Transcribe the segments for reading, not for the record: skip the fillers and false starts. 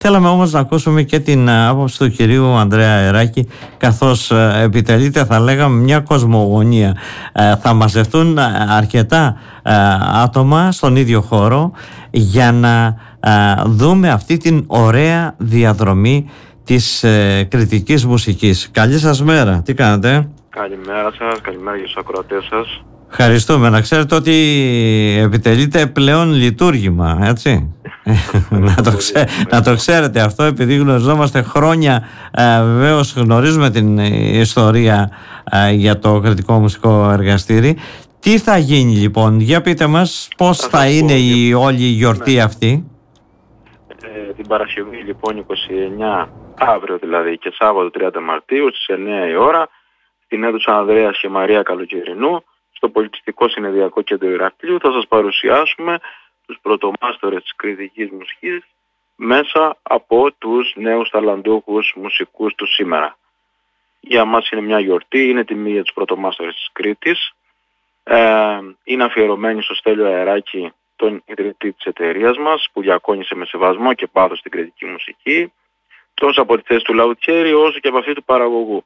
Θέλαμε όμως να ακούσουμε και την άποψη του κυρίου Ανδρέα Αεράκη, καθώς επιτελείται, θα λέγαμε, μια κοσμογονία. Θα μαζευτούν αρκετά άτομα στον ίδιο χώρο για να δούμε αυτή την ωραία διαδρομή της κριτικής μουσικής. Καλή σας μέρα, τι κάνετε? Καλημέρα σας, καλημέρα για τους ακροατές σας. Ευχαριστούμε. Να ξέρετε ότι επιτελείται πλέον λειτουργήμα, έτσι. Να το ξέρετε αυτό, επειδή γνωριζόμαστε χρόνια. Βεβαίως γνωρίζουμε την ιστορία για το κριτικό μουσικό εργαστήρι. Τι θα γίνει λοιπόν, για πείτε μας πώς θα είναι η όλη η γιορτή αυτή. Την Παρασκευή λοιπόν 29, αύριο δηλαδή, και Σάββατο 30 Μαρτίου στις 9 η ώρα, στην αίθουσα Ανδρέας και Μαρία Καλοκαιρινού, στο Πολιτιστικό Συνεδριακό Κέντρο Ηρακλείου, θα σας παρουσιάσουμε τους πρωτομάστορες της κριτικής μουσικής μέσα από τους νέους ταλαντούχους μουσικούς του σήμερα. Για μας είναι μια γιορτή, είναι τιμή για τους πρωτομάστορες της Κρήτης. Είναι αφιερωμένη στο Στέλιο Αεράκη, τον ιδρυτή της εταιρείας μας, που διακόνησε με σεβασμό και πάθος την κριτική μουσική, τόσο από τη θέση του λαουτιέρη όσο και από αυτή του παραγωγού.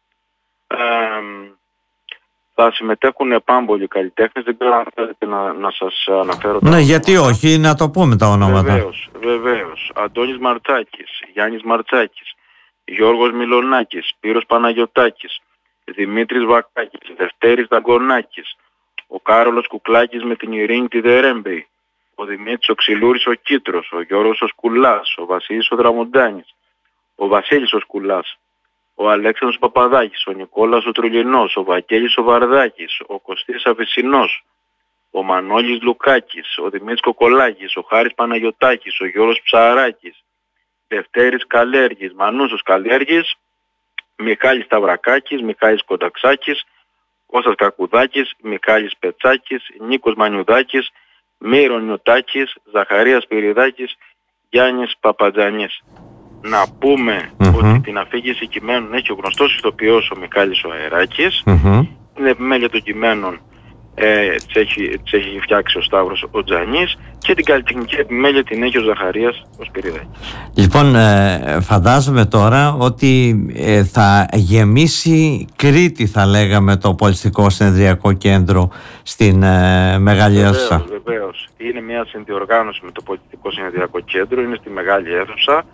Θα συμμετέχουν πάμπολοι καλλιτέχνες, δεν ξέρω αν θέλετε να σας αναφέρω τα ονόματα. Γιατί όχι, να το πούμε τα ονόματα. Βεβαίως. Αντώνης Μαρτσάκης, Γιάννης Μαρτσάκης, Γιώργος Μιλονάκης, Σπύρος Παναγιωτάκης, Δημήτρης Βακάκης, Δευτέρης Δαγκονάκης, ο Κάρολος Κουκλάκης με την Ειρήνη τη Δερέμπεϊ, ο Δημήτρης ο Ξυλούρης ο Κίτρος, ο Γιώργος ο Σκουλάς, ο Βασίλης ο Δραμοντάνης, ο Βασίλης ο Σκουλάς, ο Αλέξανδρος Παπαδάκης, ο Νικόλας ο Τρουλινός, ο Βαγγέλης ο Βαρδάκης, ο Κωστής Αβυσσινός, ο Μανώλης Λουκάκης, ο Δημήτρης Κοκολάκης, ο Χάρης Παναγιωτάκης, ο Γιώργος Ψαράκης, Δευτέρης Καλέργης, Μανούσος Καλέργης, Μιχάλης Σταυρακάκης, Μιχάλης Κονταξάκης, Κώστας Κακουδάκης, Μιχάλης Πετσάκης, Νίκος Μανιουδάκης, Μύρον Νιωτάκης, Ζαχαρίας Πυριδάκης, Γιάννης Παπατζανής. Να πούμε ότι την αφήγηση κειμένων έχει ο γνωστός ηθοποιός ο Μιχάλης ο Αεράκης. Την επιμέλεια των κειμένων της έχει φτιάξει ο Σταύρος ο Τζανής και την καλλιτεχνική επιμέλεια την έχει ο Ζαχαρίας ο Σπυριδάκης. Λοιπόν, φαντάζομαι τώρα ότι θα γεμίσει Κρήτη, θα λέγαμε, το Πολιτιστικό Συνεδριακό Κέντρο στην Μεγάλη Αίθουσα. Βεβαίως. Είναι μια συνδιοργάνωση με το Πολιτιστικό Συνεδριακό Κέντρο, είναι στη Μεγάλη Αίθουσα.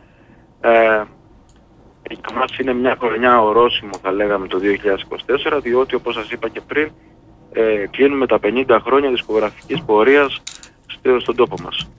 Για μας είναι μια χρονιά ορόσημο, θα λέγαμε, το 2024, διότι όπως σας είπα και πριν, κλείνουμε τα 50 χρόνια δισκογραφικής πορείας στον τόπο μας.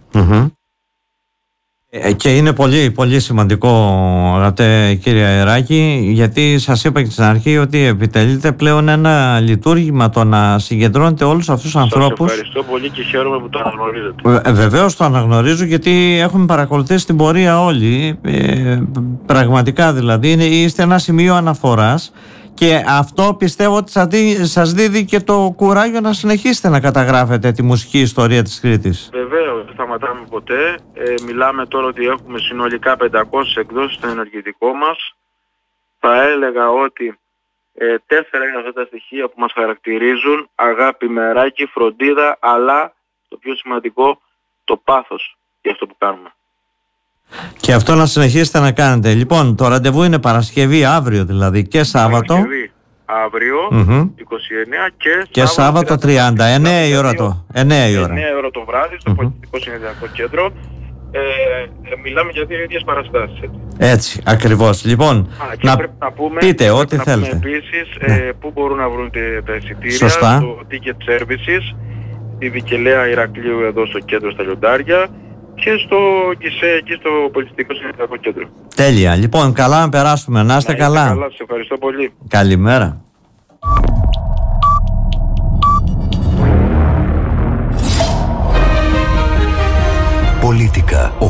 Και είναι πολύ, πολύ σημαντικό, αγαπητέ κύριε Αεράκη, γιατί σας είπα και στην αρχή ότι επιτελείται πλέον ένα λειτουργήμα το να συγκεντρώνετε όλους αυτούς τους ανθρώπους. Σας ευχαριστώ πολύ και χαίρομαι που το αναγνωρίζετε. Βεβαίως το αναγνωρίζω, γιατί έχουμε παρακολουθήσει την πορεία όλοι. Πραγματικά δηλαδή είστε ένα σημείο αναφοράς. Και αυτό πιστεύω ότι σας δίδει και το κουράγιο να συνεχίσετε να καταγράφετε τη μουσική ιστορία της Κρήτης. Βεβαίως, δεν σταματάμε ποτέ. Μιλάμε τώρα ότι έχουμε συνολικά 500 εκδόσεις στο ενεργητικό μας. Θα έλεγα ότι 4 είναι αυτά τα στοιχεία που μας χαρακτηρίζουν: αγάπη, μεράκι, φροντίδα, αλλά το πιο σημαντικό, το πάθος για αυτό που κάνουμε. Και αυτό να συνεχίσετε να κάνετε. Λοιπόν, το ραντεβού είναι Παρασκευή, αύριο δηλαδή, και Σάββατο. Παρασκευή, αύριο, 29 και Σάββατο 30. 9 η ώρα το βράδυ στο Πολιτιστικό Συνεδριακό Κέντρο. Μιλάμε για 2 ίδιες παραστάσεις. Έτσι, ακριβώς. Λοιπόν, πρέπει να πούμε, πείτε ό,τι θέλετε. Επίσης, πού μπορούν να βρουν τα εισιτήρια. Σωστά. Στο Ticket Services, στη Βικελαία Ηρακλείου, εδώ στο κέντρο στα Λιοντάρια, και στο ΚΙΣΕ, εκεί στο Πολιτιστικό Συνεδριακό Κέντρο. Τέλεια. Λοιπόν, καλά να περάσουμε. Να είστε καλά. Καλά, σας ευχαριστώ πολύ. Καλημέρα.